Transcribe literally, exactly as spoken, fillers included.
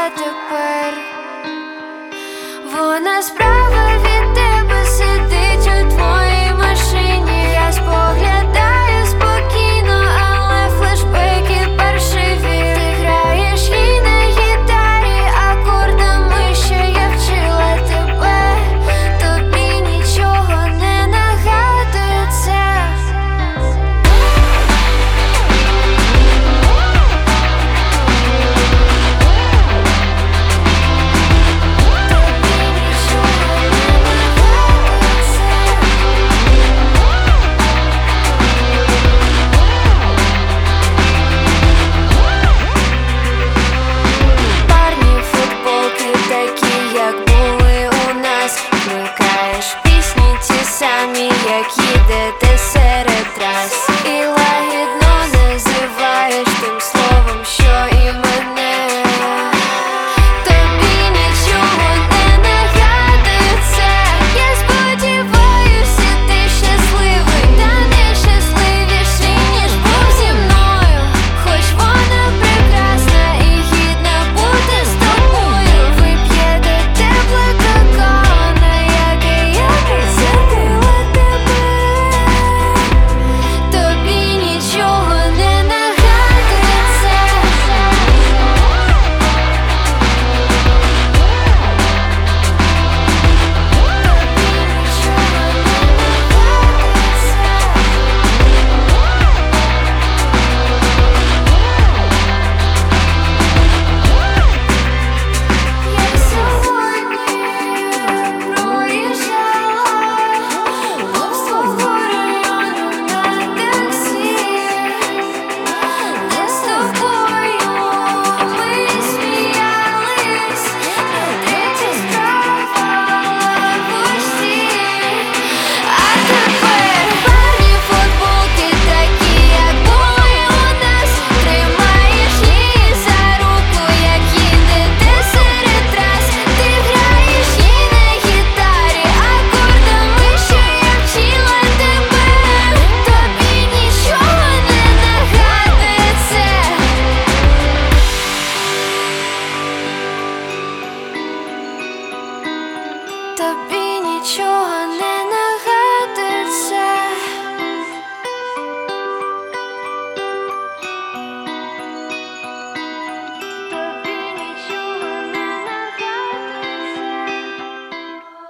а тепер вона справа від тебе сидить у твоїй машині. Я споглядаю спокійно, але флешбеки паршиві. Ти граєш їй на гітарі акордами, що я вчила тебе. Тобі нічого не нагадує це. Як їдете серед трас і лагідно називаєш тим словом, що і мене. Тобі нічого не нагадує це. Я сподіваюся, ти щасливий, та не щасливіший, ніж був зі мною. Хоч вона прекрасна і гідна бути з тобою. Ви п'єте тепле какао, на яке я присадила. Тобі нічого не нагадує це. Я сьогодні проїжджала повз твого району на таксі, де з тобою ми сміялись, а третя справа пусті. А тепер парні футболки такі, як були у нас. Тримаєш її за руку, як їдете серед трас. Ти граєш їй на гітарі акордами, що я вчила тебе. Тобі нічого не нагадує це. Тобі